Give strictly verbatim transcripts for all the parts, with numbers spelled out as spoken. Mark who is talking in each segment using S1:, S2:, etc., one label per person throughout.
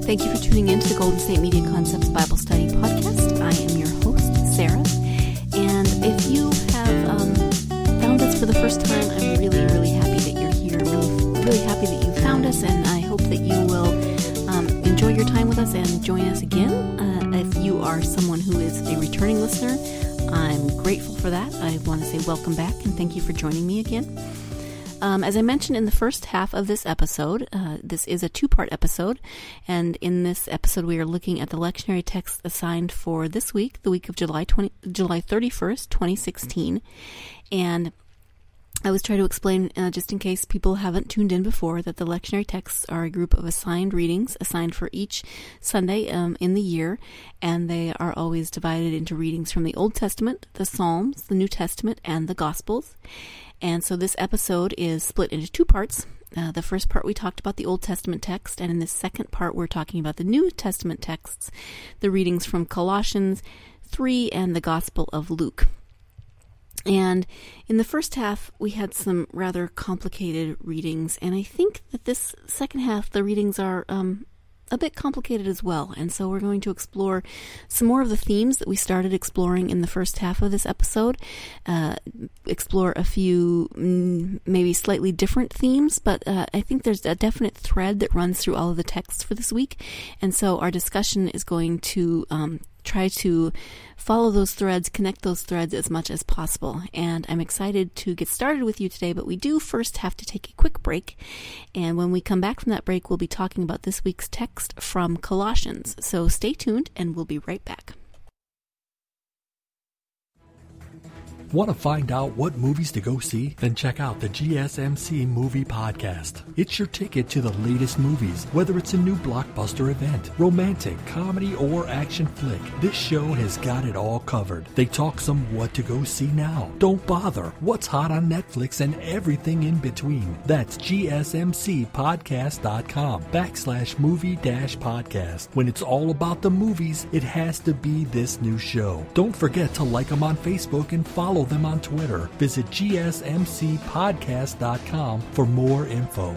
S1: Thank you for tuning in to the Golden State Media Concepts Bible Study Podcast. I am your host, Sarah. And if you have um, found us for the first time, I'm really, really happy that you're here. Really, really happy that you found us, and I hope that you will um, enjoy your time with us and join us again. Uh, if you are someone who is a returning listener, I'm grateful for that. I want to say welcome back and thank you for joining me again. Um, as I mentioned in the first half of this episode, uh, this is a two-part episode, and in this episode we are looking at the lectionary text assigned for this week, the week of July twentieth, July thirty-first, twenty sixteen, and I was trying to explain, uh, just in case people haven't tuned in before, that the lectionary texts are a group of assigned readings, assigned for each Sunday um, in the year, and they are always divided into readings from the Old Testament, the Psalms, the New Testament, and the Gospels. And so this episode is split into two parts. Uh, the first part we talked about the Old Testament text, and in the second part we're talking about the New Testament texts, the readings from Colossians three and the Gospel of Luke. And in the first half, we had some rather complicated readings, and I think that this second half, the readings are um, a bit complicated as well. And so we're going to explore some more of the themes that we started exploring in the first half of this episode, uh, explore a few mm, maybe slightly different themes, but uh, I think there's a definite thread that runs through all of the texts for this week. And so our discussion is going to um, try to follow those threads, connect those threads as much as possible. And I'm excited to get started with you today, but we do first have to take a quick break. And when we come back from that break, we'll be talking about this week's text from Colossians. So stay tuned and we'll be right back.
S2: Want to find out what movies to go see? Then check out the G S M C Movie Podcast. It's your ticket to the latest movies, whether it's a new blockbuster event, romantic, comedy, or action flick. This show has got it all covered. They talk some what to go see now. Don't bother. What's hot on Netflix and everything in between. That's gsmcpodcast.com backslash movie dash podcast. When it's all about the movies, it has to be this new show. Don't forget to like them on Facebook and follow them on Twitter. Visit g s m c podcast dot com for more info.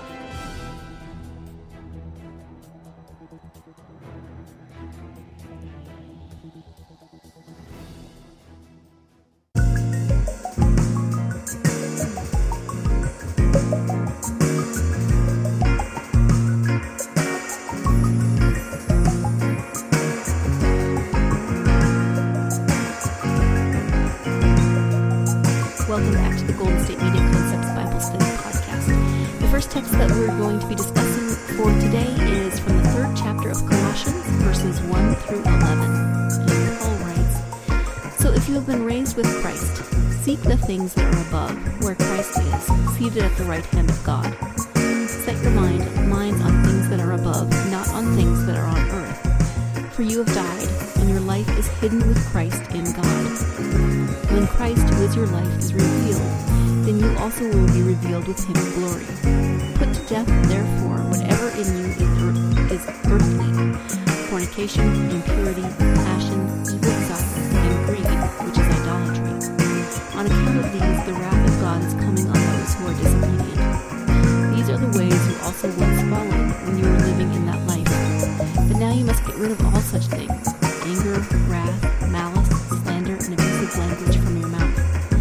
S1: Welcome back to the Golden State Media Concepts Bible Study Podcast. The first text that we're going to be discussing for today is from the third chapter of Colossians, verses one through eleven. And Paul writes, "So if you have been raised with Christ, seek the things that are above, where Christ is, seated at the right hand of God. Set your mind, minds on things that are above, not on things that are on earth. For you have died, and your life is hidden with Christ in God. When Christ, who is your life, is revealed, then you also will be revealed with him in glory. Put to death, therefore, whatever in you is, earth, is earthly, fornication, impurity, passion, evil desire, and greed, which is idolatry. On account of these, the wrath of God is coming on those who are disobedient. These are the ways you also once followed when you were living in that life. But now you must get rid of all such things: anger, wrath, malice, slander, and abusive language from your mouth.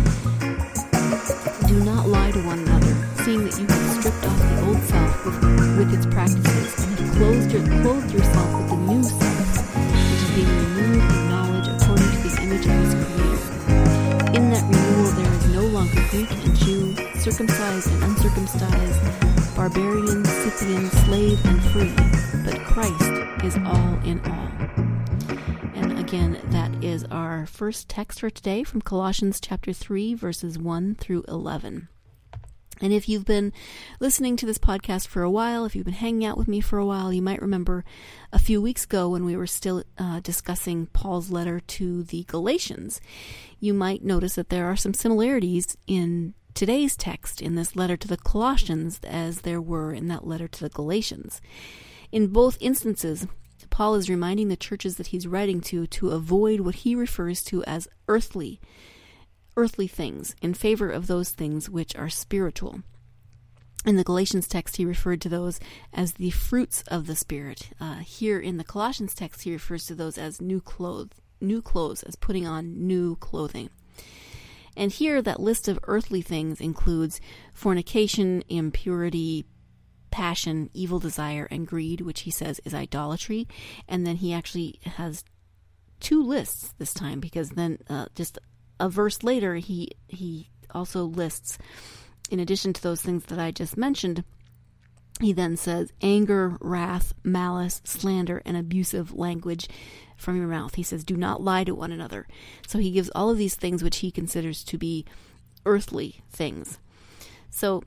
S1: Do not lie to one another, seeing that you have stripped off the old self with, with its practices, and have clothed, your, clothed yourself with the new self, which is being renewed in knowledge according to the image of its Creator. In that renewal there is no longer Greek and Jew, circumcised and uncircumcised, barbarian, Scythian, slave and free, but Christ is all in all." And again, that is our first text for today from Colossians chapter three, verses one through eleven. And if you've been listening to this podcast for a while, if you've been hanging out with me for a while, you might remember a few weeks ago when we were still uh, discussing Paul's letter to the Galatians. You might notice that there are some similarities in today's text in this letter to the Colossians as there were in that letter to the Galatians. In both instances, Paul is reminding the churches that he's writing to to avoid what he refers to as earthly earthly things in favor of those things which are spiritual. In the Galatians text, he referred to those as the fruits of the Spirit. Uh, here in the Colossians text, he refers to those as new clothes, new clothes, as putting on new clothing. And here, that list of earthly things includes fornication, impurity, passion, evil desire, and greed, which he says is idolatry. And then he actually has two lists this time, because then uh, just a verse later, he he also lists, in addition to those things that I just mentioned, he then says anger, wrath, malice, slander, and abusive language from your mouth. He says, do not lie to one another. So he gives all of these things which he considers to be earthly things. So,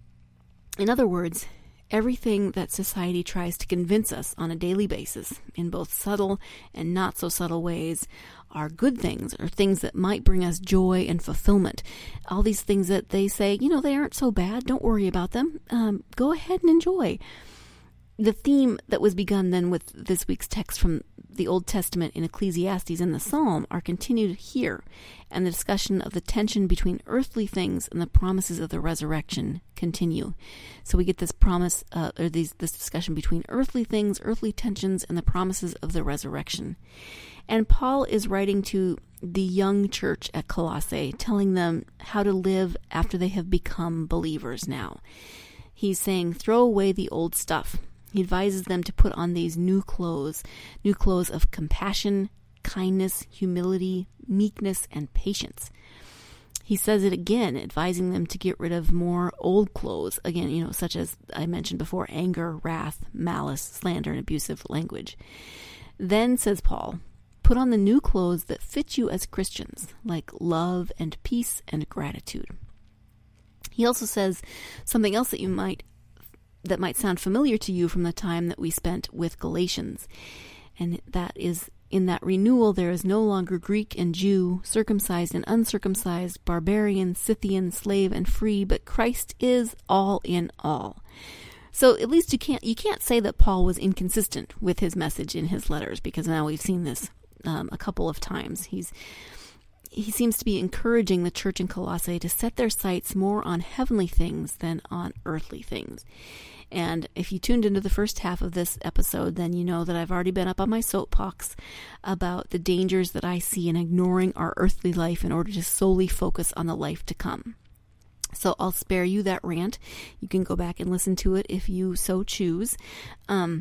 S1: in other words, everything that society tries to convince us on a daily basis, in both subtle and not so subtle ways, are good things, or things that might bring us joy and fulfillment. All these things that they say, you know, they aren't so bad, don't worry about them, um, go ahead and enjoy. The theme that was begun then with this week's text from the Old Testament in Ecclesiastes and the Psalm are continued here, and the discussion of the tension between earthly things and the promises of the resurrection continue. So we get this promise, uh, or these, this discussion between earthly things, earthly tensions, and the promises of the resurrection. And Paul is writing to the young church at Colossae, telling them how to live after they have become believers now. He's saying, throw away the old stuff. He advises them to put on these new clothes, new clothes of compassion, kindness, humility, meekness, and patience. He says it again, advising them to get rid of more old clothes, again, you know, such as I mentioned before, anger, wrath, malice, slander, and abusive language. Then, says Paul, put on the new clothes that fit you as Christians, like love and peace and gratitude. He also says something else that you might that might sound familiar to you from the time that we spent with Galatians. And that is, in that renewal, there is no longer Greek and Jew, circumcised and uncircumcised, barbarian, Scythian, slave and free, but Christ is all in all. So at least you can't you can't say that Paul was inconsistent with his message in his letters, because now we've seen this um, a couple of times. He's He seems to be encouraging the church in Colossae to set their sights more on heavenly things than on earthly things. And if you tuned into the first half of this episode, then you know that I've already been up on my soapbox about the dangers that I see in ignoring our earthly life in order to solely focus on the life to come. So I'll spare you that rant. You can go back and listen to it if you so choose. Um,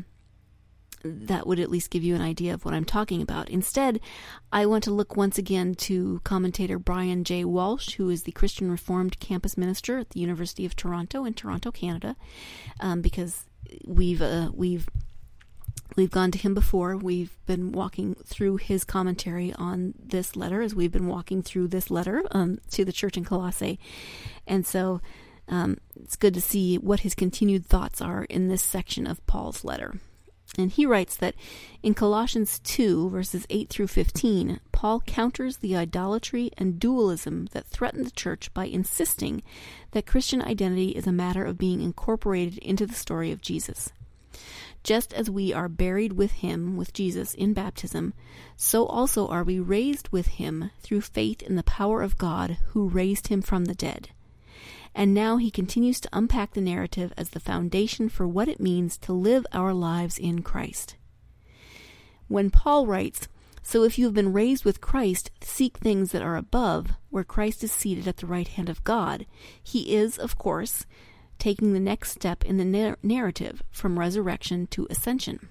S1: that would at least give you an idea of what I'm talking about. Instead, I want to look once again to commentator Brian J. Walsh, who is the Christian Reformed campus minister at the University of Toronto in Toronto, Canada, um, because we've uh, we've we've gone to him before. We've been walking through his commentary on this letter as we've been walking through this letter um, to the church in Colossae, and so um, it's good to see what his continued thoughts are in this section of Paul's letter. And he writes that in Colossians two, verses eight through fifteen, Paul counters the idolatry and dualism that threaten the church by insisting that Christian identity is a matter of being incorporated into the story of Jesus. Just as we are buried with him, with Jesus, in baptism, so also are we raised with him through faith in the power of God who raised him from the dead. And now he continues to unpack the narrative as the foundation for what it means to live our lives in Christ. When Paul writes, "So if you have been raised with Christ, seek things that are above, where Christ is seated at the right hand of God," he is, of course, taking the next step in the nar- narrative from resurrection to ascension.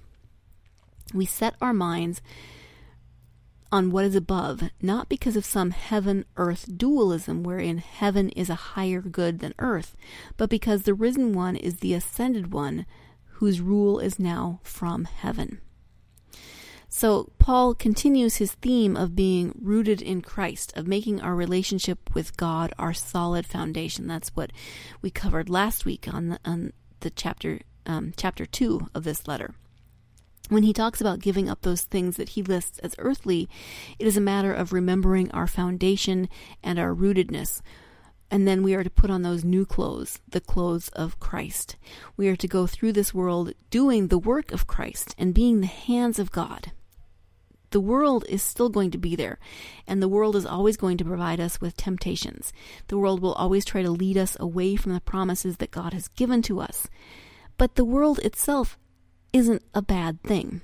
S1: We set our minds on what is above, not because of some heaven-earth dualism wherein heaven is a higher good than earth, but because the risen one is the ascended one whose rule is now from heaven. So Paul continues his theme of being rooted in Christ, of making our relationship with God our solid foundation. That's what we covered last week on the, on the chapter um, chapter two of this letter. When he talks about giving up those things that he lists as earthly, it is a matter of remembering our foundation and our rootedness. And then we are to put on those new clothes, the clothes of Christ. We are to go through this world doing the work of Christ and being the hands of God. the world is still going to be there, and the world is always going to provide us with temptations. The world will always try to lead us away from the promises that God has given to us. But the world itself isn't a bad thing.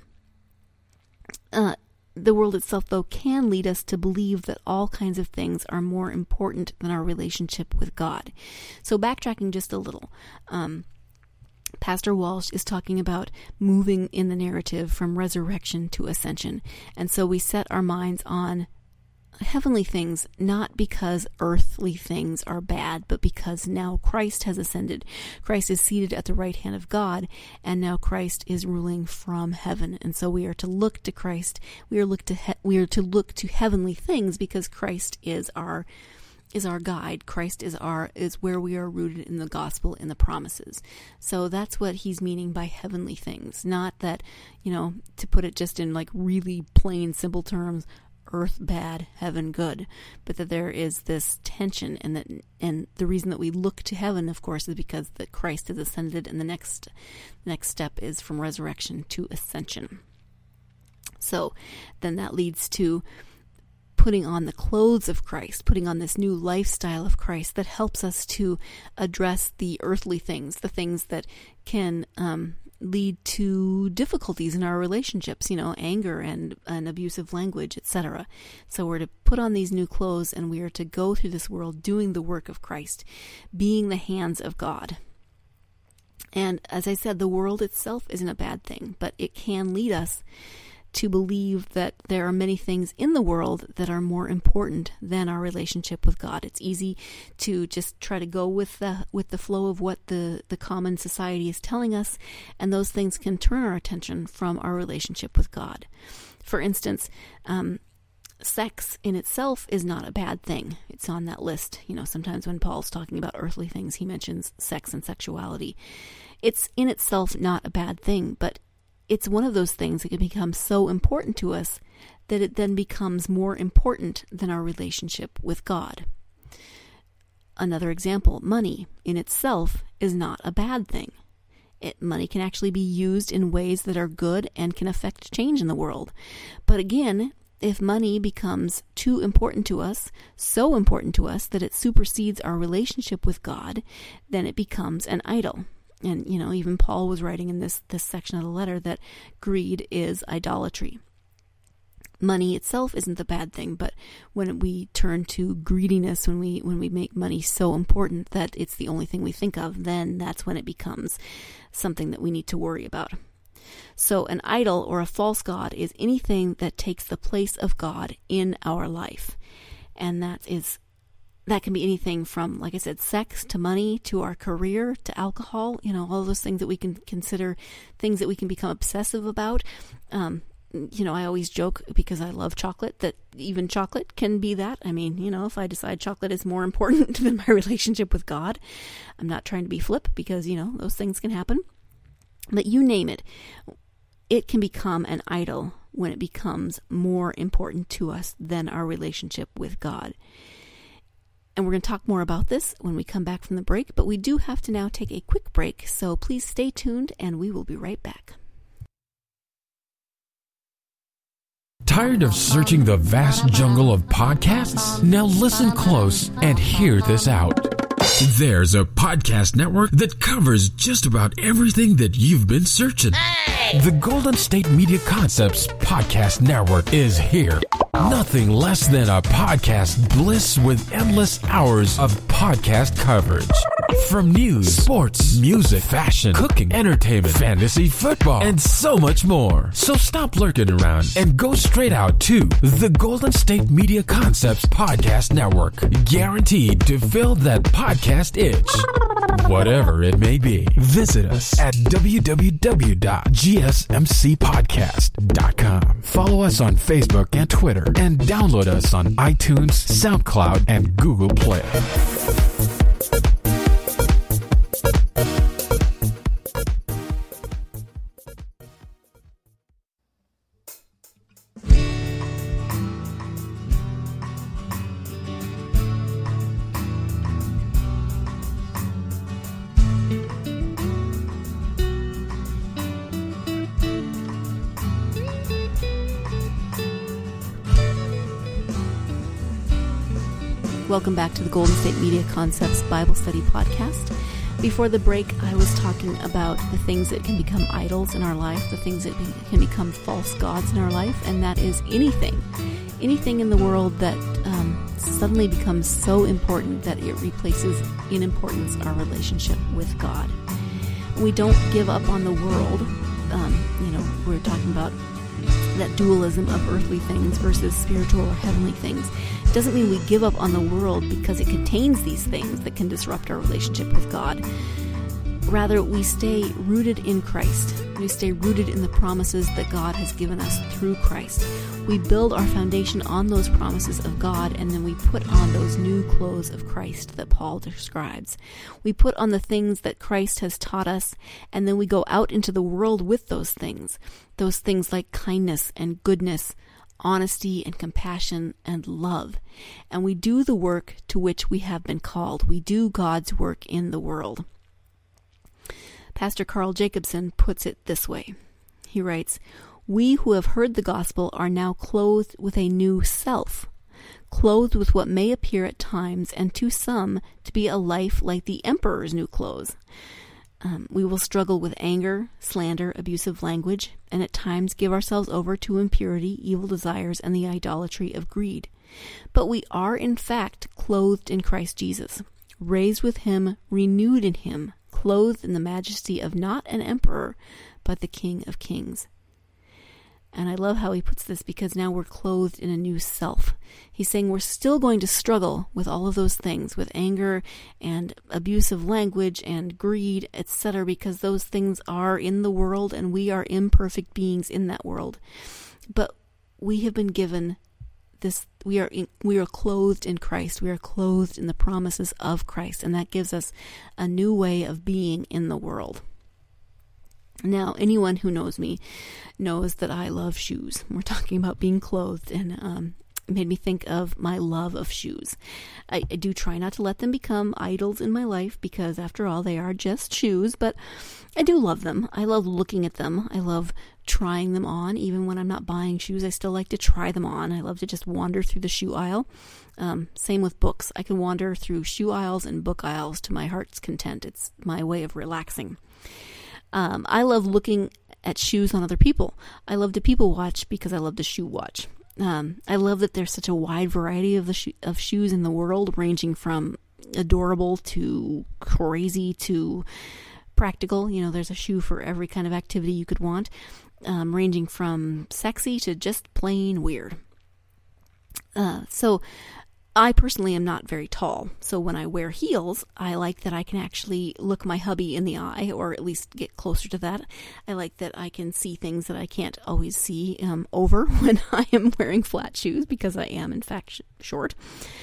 S1: Uh, the world itself, though, can lead us to believe that all kinds of things are more important than our relationship with God. So backtracking just a little, um, Pastor Walsh is talking about moving in the narrative from resurrection to ascension. And so we set our minds on heavenly things, not because earthly things are bad, but because now Christ has ascended. Christ is seated at the right hand of God, and now Christ is ruling from heaven. And so we are to look to Christ. We are look to he- we are to look to heavenly things because Christ is our is our guide. Christ is our is where we are rooted in the gospel, in the promises. So that's what he's meaning by heavenly things. Not that, you know, to put it just in like really plain, simple terms, earth bad, heaven good, but that there is this tension, and that and the reason that we look to heaven, of course, is because that Christ has ascended, and the next next step is from resurrection to ascension. So then that leads to putting on the clothes of Christ, putting on this new lifestyle of Christ that helps us to address the earthly things, the things that can um, lead to difficulties in our relationships, you know, anger and, and abusive language, et cetera. So we're to put on these new clothes, and we are to go through this world doing the work of Christ, being the hands of God. And as I said, the world itself isn't a bad thing, but it can lead us to believe that there are many things in the world that are more important than our relationship with God. It's easy to just try to go with the with the flow of what the, the common society is telling us, and those things can turn our attention from our relationship with God. For instance, um, sex in itself is not a bad thing. It's on that list. You know, sometimes when Paul's talking about earthly things, he mentions sex and sexuality. It's in itself not a bad thing, but it's one of those things that can become so important to us that it then becomes more important than our relationship with God. Another example, money in itself is not a bad thing. It, money can actually be used in ways that are good and can affect change in the world. But again, if money becomes too important to us, so important to us that it supersedes our relationship with God, then it becomes an idol. And, you know, even Paul was writing in this, this section of the letter that greed is idolatry. Money itself isn't the bad thing, but when we turn to greediness, when we when we make money so important that it's the only thing we think of, then that's when it becomes something that we need to worry about. So an idol or a false god is anything that takes the place of God in our life. And that is That can be anything from, like I said, sex to money to our career to alcohol, you know, all those things that we can consider things that we can become obsessive about. Um, you know, I always joke, because I love chocolate, that even chocolate can be that. I mean, you know, if I decide chocolate is more important than my relationship with God, I'm not trying to be flip, because, you know, those things can happen. But you name it, it can become an idol when it becomes more important to us than our relationship with God. And we're going to talk more about this when we come back from the break, but we do have to now take a quick break, so please stay tuned and we will be right back.
S3: Tired of searching the vast jungle of podcasts? Now listen close and hear this out. There's a podcast network that covers just about everything that you've been searching. Hey! The Golden State Media Concepts Podcast Network is here. Nothing less than a podcast bliss with endless hours of podcast coverage. From news, sports, music, fashion, cooking, entertainment, fantasy, football, and so much more. So stop lurking around and go straight out to the Golden State Media Concepts Podcast Network. Guaranteed to fill that podcast itch. Whatever it may be. Visit us at w w w dot g s m c podcast dot com. Follow us on Facebook and Twitter, and download us on iTunes, SoundCloud, and Google Play.
S1: Welcome back to the Golden State Media Concepts Bible Study Podcast. Before the break, I was talking about the things that can become idols in our life, the things that be, can become false gods in our life, and that is anything. Anything in the world that um, suddenly becomes so important that it replaces in importance our relationship with God. We don't give up on the world. Um, you know, we're talking about that dualism of earthly things versus spiritual or heavenly things. It doesn't mean we give up on the world because it contains these things that can disrupt our relationship with God. Rather, we stay rooted in Christ. We stay rooted in the promises that God has given us through Christ. We build our foundation on those promises of God, and then we put on those new clothes of Christ that Paul describes. We put on the things that Christ has taught us, and then we go out into the world with those things. Those things like kindness and goodness, honesty and compassion and love. And we do the work to which we have been called. We do God's work in the world. Pastor Carl Jacobson puts it this way. He writes, "We who have heard the gospel are now clothed with a new self, clothed with what may appear at times, and to some, to be a life like the emperor's new clothes. Um, we will struggle with anger, slander, abusive language, and at times give ourselves over to impurity, evil desires, and the idolatry of greed. But we are in fact clothed in Christ Jesus, raised with him, renewed in him, clothed in the majesty of not an emperor, but the King of Kings." And I love how he puts this, because now we're clothed in a new self. He's saying we're still going to struggle with all of those things, with anger and abusive language and greed, et cetera, because those things are in the world and we are imperfect beings in that world. But we have been given this, we are in, we are clothed in Christ. We are clothed in the promises of Christ, and that gives us a new way of being in the world. Now, anyone who knows me knows that I love shoes. We're talking about being clothed, and um, it made me think of my love of shoes. I, I do try not to let them become idols in my life, because after all, they are just shoes, but I do love them. I love looking at them. I love trying them on. Even when I'm not buying shoes, I still like to try them on. I love to just wander through the shoe aisle. Um, same with books. I can wander through shoe aisles and book aisles to my heart's content. It's my way of relaxing. Um, I love looking at shoes on other people. I love to people watch because I love to shoe watch. Um, I love that there's such a wide variety of the sho- of shoes in the world, ranging from adorable to crazy to practical. You know, there's a shoe for every kind of activity you could want, um, ranging from sexy to just plain weird. Uh, so I personally am not very tall, so when I wear heels, I like that I can actually look my hubby in the eye, or at least get closer to that. I like that I can see things that I can't always see um, over when I am wearing flat shoes, because I am, in fact, sh- short.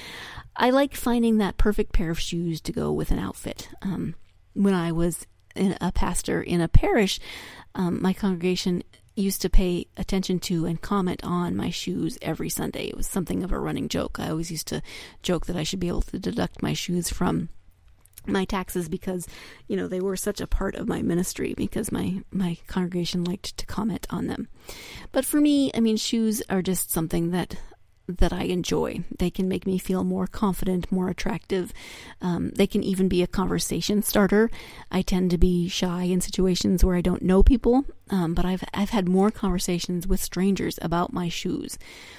S1: I like finding that perfect pair of shoes to go with an outfit. Um, when I was in a pastor in a parish, um, my congregation used to pay attention to and comment on my shoes every Sunday. It was something of a running joke. I always used to joke that I should be able to deduct my shoes from my taxes, because, you know, they were such a part of my ministry, because my, my congregation liked to comment on them. But for me, I mean, shoes are just something that that I enjoy. They can make me feel more confident, more attractive. Um, they can even be a conversation starter. I tend to be shy in situations where I don't know people, um, but I've I've had more conversations with strangers about my shoes.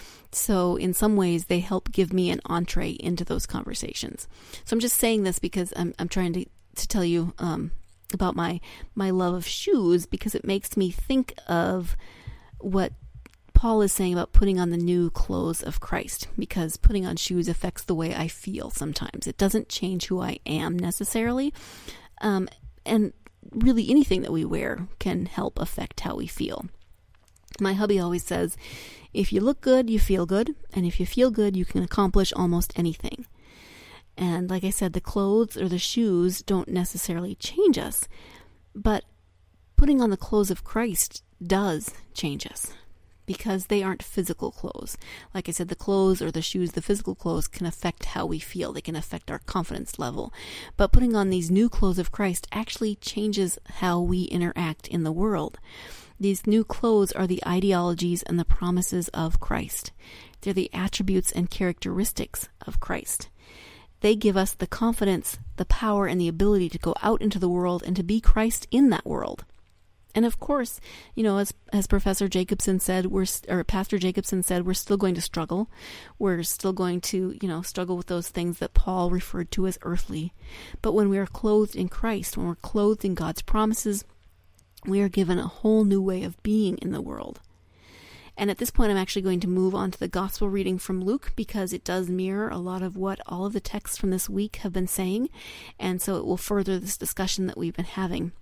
S1: So in some ways, they help give me an entree into those conversations. So I'm just saying this because I'm I'm trying to to tell you um, about my my love of shoes, because it makes me think of what Paul is saying about putting on the new clothes of Christ, because putting on shoes affects the way I feel sometimes. It doesn't change who I am necessarily. Um, and really anything that we wear can help affect how we feel. My hubby always says, if you look good, you feel good. And if you feel good, you can accomplish almost anything. And like I said, the clothes or the shoes don't necessarily change us, but putting on the clothes of Christ does change us, because they aren't physical clothes. Like I said, the clothes or the shoes, the physical clothes, can affect how we feel. They can affect our confidence level. But putting on these new clothes of Christ actually changes how we interact in the world. These new clothes are the ideologies and the promises of Christ. They're the attributes and characteristics of Christ. they give us the confidence, the power, and the ability to go out into the world and to be Christ in that world. And of course, you know, as as Professor Jacobson said, we're or Pastor Jacobson said, we're still going to struggle. We're still going to, you know, struggle with those things that Paul referred to as earthly. But when we are clothed in Christ, when we're clothed in God's promises, we are given a whole new way of being in the world. And at this point, I'm actually going to move on to the gospel reading from Luke, because it does mirror a lot of what all of the texts from this week have been saying. And so it will further this discussion that we've been having.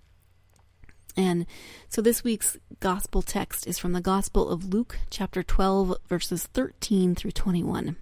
S1: And so this week's gospel text is from the Gospel of Luke, chapter twelve, verses thirteen through twenty-one.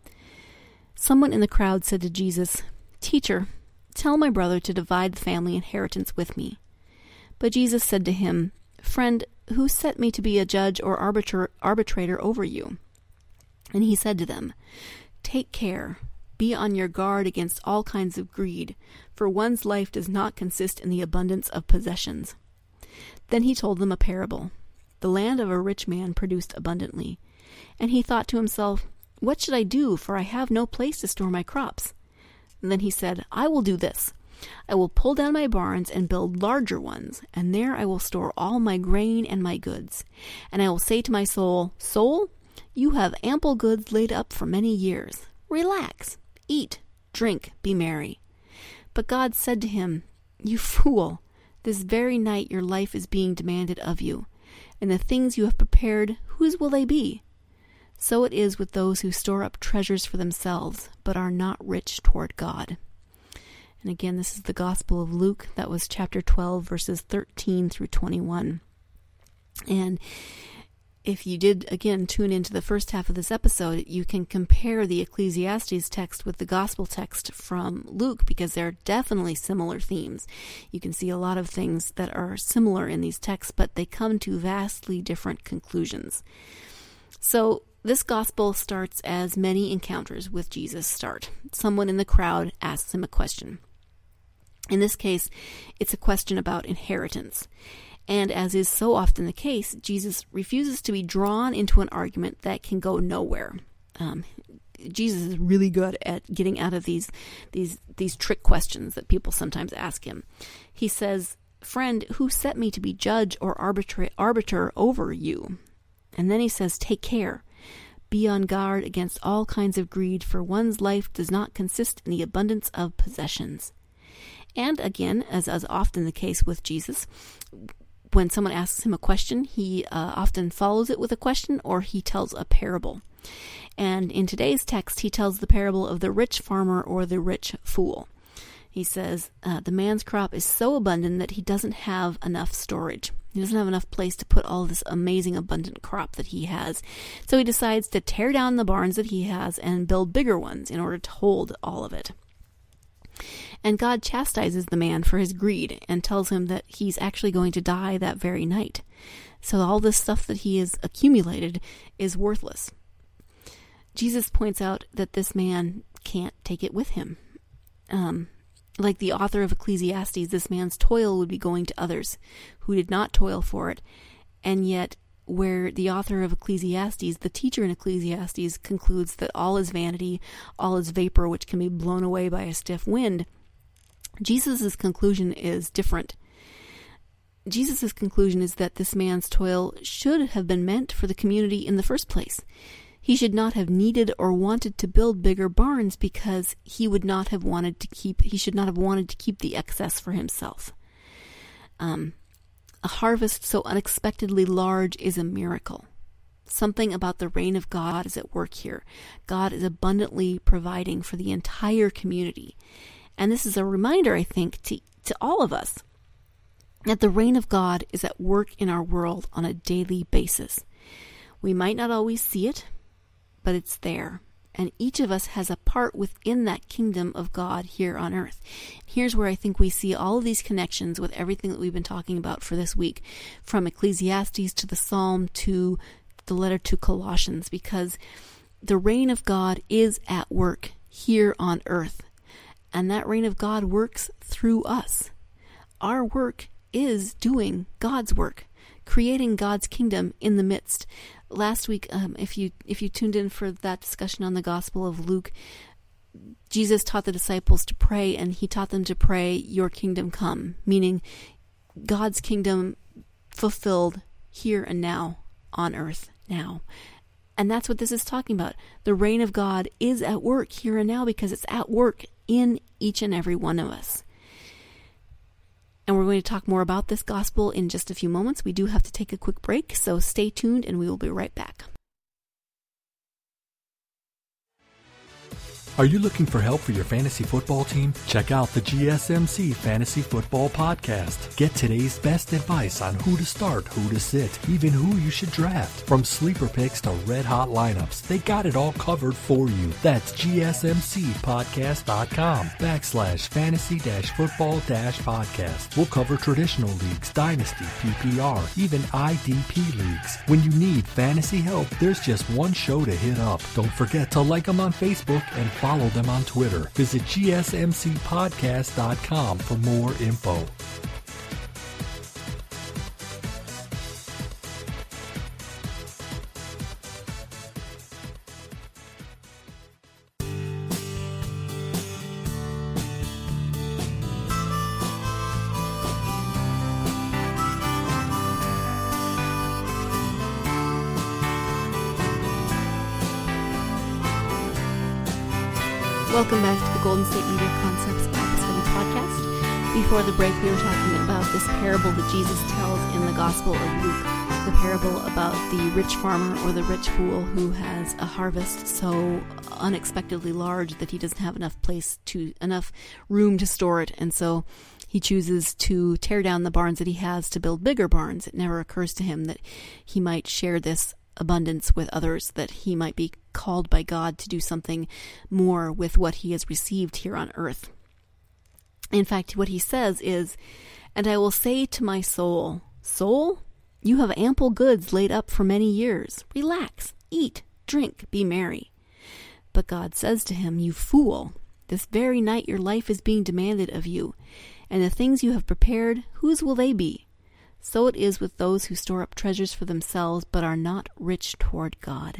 S1: Someone in the crowd said to Jesus, "Teacher, tell my brother to divide the family inheritance with me." But Jesus said to him, "Friend, who set me to be a judge or arbiter, arbitrator over you?" And he said to them, "Take care. Be on your guard against all kinds of greed, for one's life does not consist in the abundance of possessions." Then he told them a parable. The land of a rich man produced abundantly. And he thought to himself, "What should I do, for I have no place to store my crops?" And then he said, "I will do this. I will pull down my barns and build larger ones, and there I will store all my grain and my goods. And I will say to my soul, 'Soul, you have ample goods laid up for many years. Relax, eat, drink, be merry.' But God said to him, 'You fool, this very night your life is being demanded of you, and the things you have prepared, whose will they be?' So it is with those who store up treasures for themselves, but are not rich toward God." And again, this is the Gospel of Luke. That was chapter twelve, verses thirteen through twenty-one. And if you did, again, tune into the first half of this episode, you can compare the Ecclesiastes text with the Gospel text from Luke, because there are definitely similar themes. You can see a lot of things that are similar in these texts, but they come to vastly different conclusions. So this Gospel starts as many encounters with Jesus start. Someone in the crowd asks him a question. In this case, it's a question about inheritance. And as is so often the case, Jesus refuses to be drawn into an argument that can go nowhere. Um, Jesus is really good at getting out of these, these, these trick questions that people sometimes ask him. He says, "Friend, who set me to be judge or arbitra- arbiter over you?" And then he says, "Take care. Be on guard against all kinds of greed, for one's life does not consist in the abundance of possessions." And again, as is often the case with Jesus, when someone asks him a question, he uh, often follows it with a question, or he tells a parable. And in today's text, he tells the parable of the rich farmer or the rich fool. He says, uh, the man's crop is so abundant that he doesn't have enough storage. He doesn't have enough place to put all this amazing abundant crop that he has. So he decides to tear down the barns that he has and build bigger ones in order to hold all of it. And God chastises the man for his greed and tells him that he's actually going to die that very night. So all this stuff that he has accumulated is worthless. Jesus points out that this man can't take it with him. Um, like the author of Ecclesiastes, this man's toil would be going to others who did not toil for it. And yet, where the author of Ecclesiastes, the teacher in Ecclesiastes, concludes that all is vanity, all is vapor which can be blown away by a stiff wind, Jesus' conclusion is different. Jesus' conclusion is that this man's toil should have been meant for the community in the first place. He should not have needed or wanted to build bigger barns, because he would not have wanted to keep, he should not have wanted to keep the excess for himself. Um, a harvest so unexpectedly large is a miracle. Something about the reign of God is at work here. God is abundantly providing for the entire community. And this is a reminder, I think, to, to all of us, that the reign of God is at work in our world on a daily basis. We might not always see it, but it's there. And each of us has a part within that kingdom of God here on earth. Here's where I think we see all of these connections with everything that we've been talking about for this week, from Ecclesiastes to the Psalm to the letter to Colossians, because the reign of God is at work here on earth. And that reign of God works through us. Our work is doing God's work, creating God's kingdom in the midst. Last week, um, if you if you tuned in for that discussion on the Gospel of Luke, Jesus taught the disciples to pray, and he taught them to pray, your kingdom come, meaning God's kingdom fulfilled here and now on earth now. And that's what this is talking about. The reign of God is at work here and now because it's at work in each and every one of us. And we're going to talk more about this gospel in just a few moments. We do have to take a quick break, so stay tuned and we will be right back.
S2: Are you looking for help for your fantasy football team? Check out the G S M C Fantasy Football Podcast. Get today's best advice on who to start, who to sit, even who you should draft. From sleeper picks to red hot lineups, they got it all covered for you. That's gsmcpodcast.com backslash fantasy dash football dash podcast. We'll cover traditional leagues, dynasty, P P R, even I D P leagues. When you need fantasy help, there's just one show to hit up. Don't forget to like them on Facebook and follow them on Twitter. Visit G S M C podcast dot com for more info.
S1: Welcome back to the Golden State Media Concepts Bible Study Podcast. Before the break, we were talking about this parable that Jesus tells in the Gospel of Luke. The parable about the rich farmer or the rich fool who has a harvest so unexpectedly large that he doesn't have enough place to, enough room to store it. And so he chooses to tear down the barns that he has to build bigger barns. It never occurs to him that he might share this abundance with others, that he might be called by God to do something more with what he has received here on earth. In fact, what he says is, and I will say to my soul, soul, you have ample goods laid up for many years. Relax, eat, drink, be merry. But God says to him, you fool, this very night your life is being demanded of you, and the things you have prepared, whose will they be? So it is with those who store up treasures for themselves, but are not rich toward God.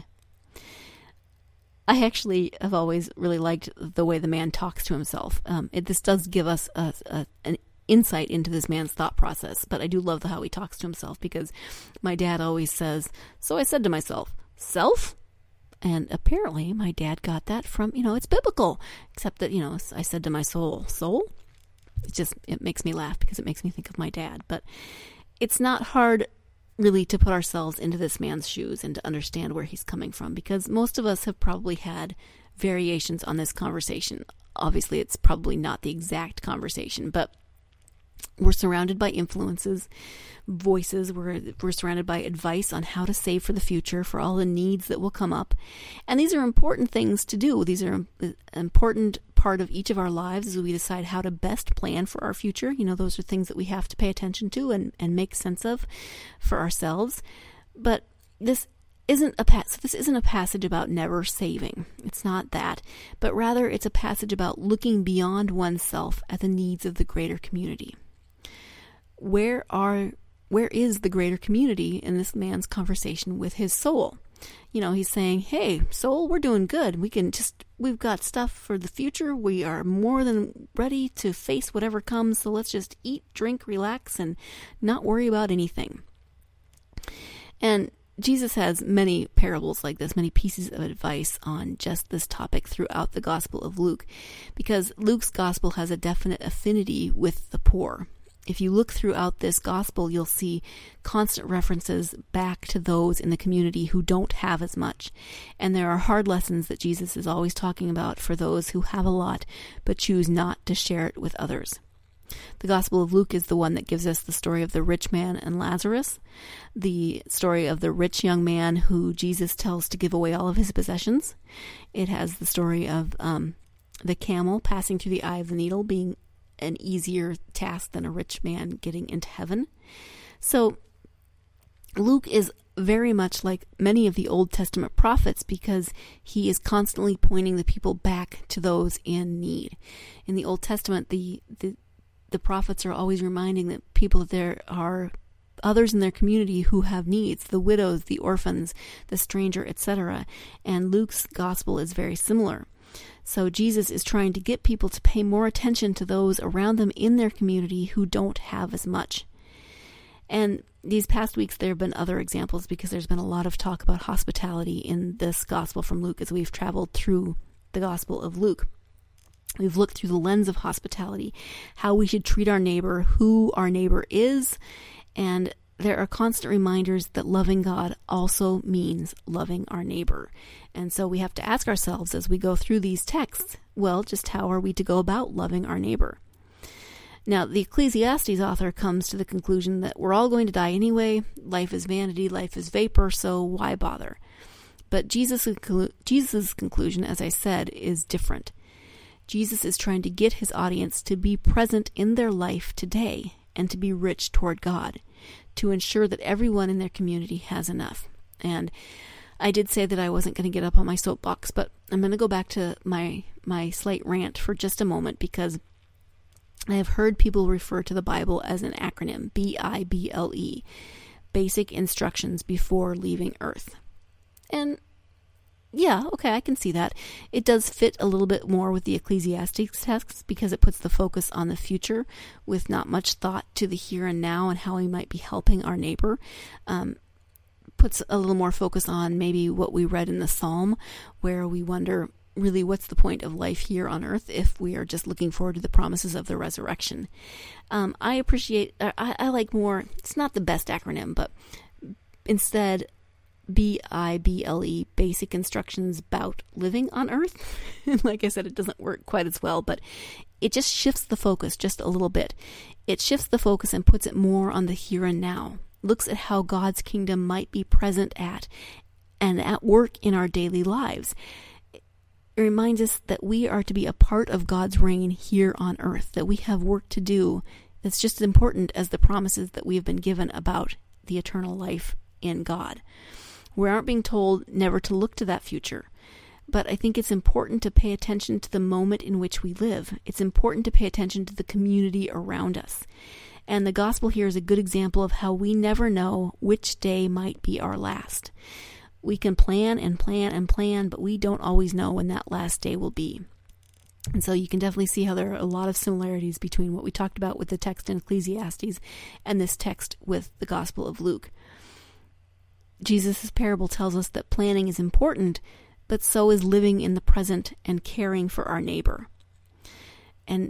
S1: I actually have always really liked the way the man talks to himself. Um, it, this does give us a, a, an insight into this man's thought process, but I do love how he talks to himself, because my dad always says, so I said to myself, self? And apparently my dad got that from, you know, it's biblical, except that, you know, I said to my soul, soul? It just, it makes me laugh because it makes me think of my dad, but it's not hard really to put ourselves into this man's shoes and to understand where he's coming from, because most of us have probably had variations on this conversation. Obviously, it's probably not the exact conversation, but we're surrounded by influences, voices. We're, we're surrounded by advice on how to save for the future, for all the needs that will come up. And these are important things to do. These are an important part of each of our lives as we decide how to best plan for our future. You know, those are things that we have to pay attention to and, and make sense of for ourselves. But this isn't a pas- this isn't a passage about never saving. It's not that. But rather, it's a passage about looking beyond oneself at the needs of the greater community. Where are where is the greater community in this man's conversation with his soul? You know, he's saying, hey, soul, we're doing good. We can just, we've got stuff for the future. We are more than ready to face whatever comes. So let's just eat, drink, relax, and not worry about anything. And Jesus has many parables like this, many pieces of advice on just this topic throughout the Gospel of Luke, because Luke's Gospel has a definite affinity with the poor. If you look throughout this gospel, you'll see constant references back to those in the community who don't have as much. And there are hard lessons that Jesus is always talking about for those who have a lot but choose not to share it with others. The Gospel of Luke is the one that gives us the story of the rich man and Lazarus, the story of the rich young man who Jesus tells to give away all of his possessions. It has the story of um, the camel passing through the eye of the needle being an easier task than a rich man getting into heaven. So Luke is very much like many of the Old Testament prophets because he is constantly pointing the people back to those in need. In the Old Testament, the the, the prophets are always reminding that people that there are others in their community who have needs, the widows, the orphans, the stranger, et cetera. And Luke's gospel is very similar. So Jesus is trying to get people to pay more attention to those around them in their community who don't have as much. And these past weeks, there have been other examples because there's been a lot of talk about hospitality in this Gospel from Luke as we've traveled through the Gospel of Luke. We've looked through the lens of hospitality, how we should treat our neighbor, who our neighbor is, and there are constant reminders that loving God also means loving our neighbor. And so we have to ask ourselves as we go through these texts, well, just how are we to go about loving our neighbor? Now, the Ecclesiastes author comes to the conclusion that we're all going to die anyway. Life is vanity, life is vapor, so why bother? But Jesus' Jesus' conclusion, as I said, is different. Jesus is trying to get his audience to be present in their life today and to be rich toward God, to ensure that everyone in their community has enough. And I did say that I wasn't going to get up on my soapbox, but I'm going to go back to my my slight rant for just a moment because I have heard people refer to the Bible as an acronym, B I B L E, Basic Instructions Before Leaving Earth. And yeah, okay, I can see that. It does fit a little bit more with the Ecclesiastes text because it puts the focus on the future with not much thought to the here and now and how we might be helping our neighbor. Um, puts a little more focus on maybe what we read in the Psalm, where we wonder, really, what's the point of life here on earth if we are just looking forward to the promises of the resurrection? Um, I appreciate, I, I like more, it's not the best acronym, but instead, B I B L E, Basic Instructions About Living on Earth. Like I said, it doesn't work quite as well, but it just shifts the focus just a little bit. It shifts the focus and puts it more on the here and now. Looks at how God's kingdom might be present at and at work in our daily lives. It reminds us that we are to be a part of God's reign here on earth, that we have work to do that's just as important as the promises that we have been given about the eternal life in God. We aren't being told never to look to that future, but I think it's important to pay attention to the moment in which we live. It's important to pay attention to the community around us. And the gospel here is a good example of how we never know which day might be our last. We can plan and plan and plan, but we don't always know when that last day will be. And so you can definitely see how there are a lot of similarities between what we talked about with the text in Ecclesiastes and this text with the Gospel of Luke. Jesus' parable tells us that planning is important, but so is living in the present and caring for our neighbor. And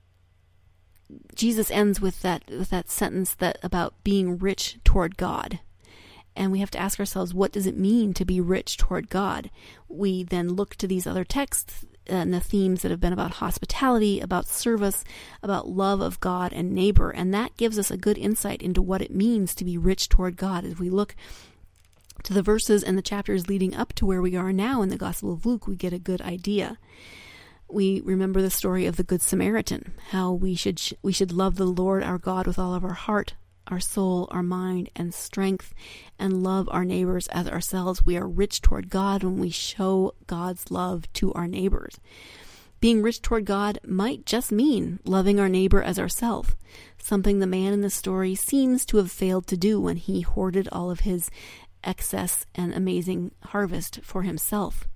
S1: Jesus ends with that with that sentence that about being rich toward God. And we have to ask ourselves, what does it mean to be rich toward God? We then look to these other texts and the themes that have been about hospitality, about service, about love of God and neighbor, and that gives us a good insight into what it means to be rich toward God. As we look to the verses and the chapters leading up to where we are now in the Gospel of Luke, we get a good idea. We remember the story of the Good Samaritan, how we should we should love the Lord our God with all of our heart, our soul, our mind, and strength, and love our neighbors as ourselves. We are rich toward God when we show God's love to our neighbors. Being rich toward God might just mean loving our neighbor as ourselves, something the man in the story seems to have failed to do when he hoarded all of his excess and amazing harvest for himself.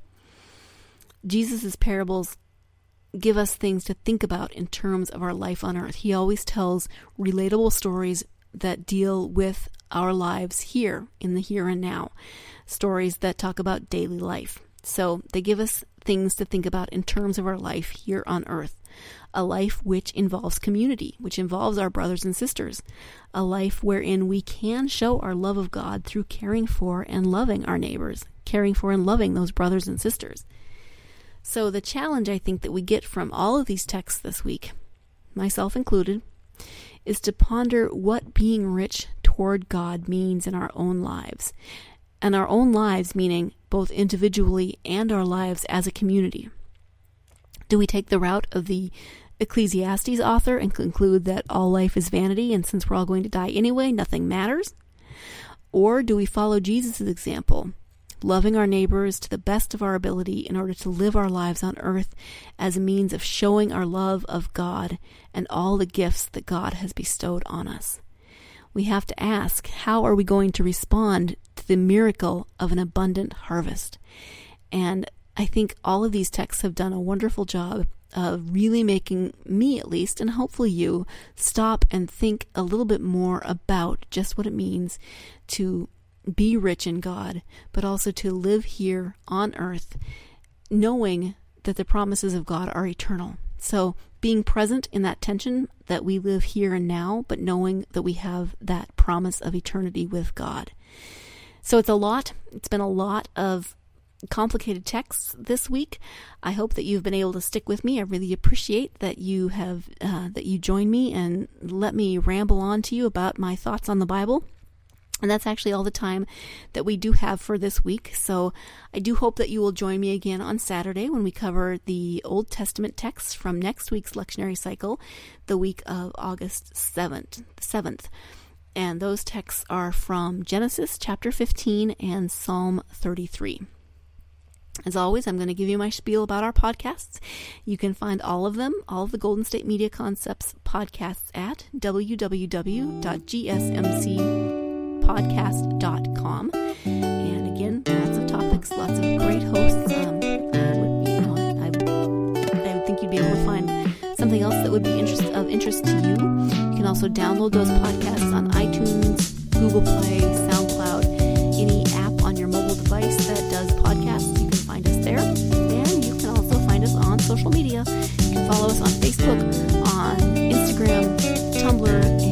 S1: Jesus' parables give us things to think about in terms of our life on earth. He always tells relatable stories that deal with our lives here, in the here and now. Stories that talk about daily life. So they give us things to think about in terms of our life here on earth. A life which involves community, which involves our brothers and sisters. A life wherein we can show our love of God through caring for and loving our neighbors, caring for and loving those brothers and sisters. So the challenge I think that we get from all of these texts this week, myself included, is to ponder what being rich toward God means in our own lives. And our own lives meaning both individually and our lives as a community. Do we take the route of the Ecclesiastes author and conclude that all life is vanity and since we're all going to die anyway, nothing matters? Or do we follow Jesus' example, loving our neighbors to the best of our ability in order to live our lives on earth as a means of showing our love of God and all the gifts that God has bestowed on us? We have to ask, how are we going to respond to the miracle of an abundant harvest? And I think all of these texts have done a wonderful job of really making me, at least, and hopefully you, stop and think a little bit more about just what it means to be rich in God, but also to live here on earth, knowing that the promises of God are eternal. So being present in that tension that we live here and now, but knowing that we have that promise of eternity with God. So it's a lot. It's been a lot of complicated texts this week. I hope that you've been able to stick with me. I really appreciate that you have uh, that you join me and let me ramble on to you about my thoughts on the Bible. And that's actually all the time that we do have for this week. So I do hope that you will join me again on Saturday when we cover the Old Testament texts from next week's lectionary cycle, the week of August seventh. seventh. And those texts are from Genesis chapter fifteen and Psalm thirty-three. As always, I'm going to give you my spiel about our podcasts. You can find all of them, all of the Golden State Media Concepts podcasts at w w w dot g s m c podcast dot com. And again, lots of topics, lots of great hosts. Um, I would, you know, I, I would think you'd be able to find something else that would be interest, of interest to you. You can also download those podcasts on iTunes, Google Play, SoundCloud, any app on your mobile device that does podcasts. You can find us there. And you can also find us on social media. You can follow us on Facebook, on Instagram, Tumblr,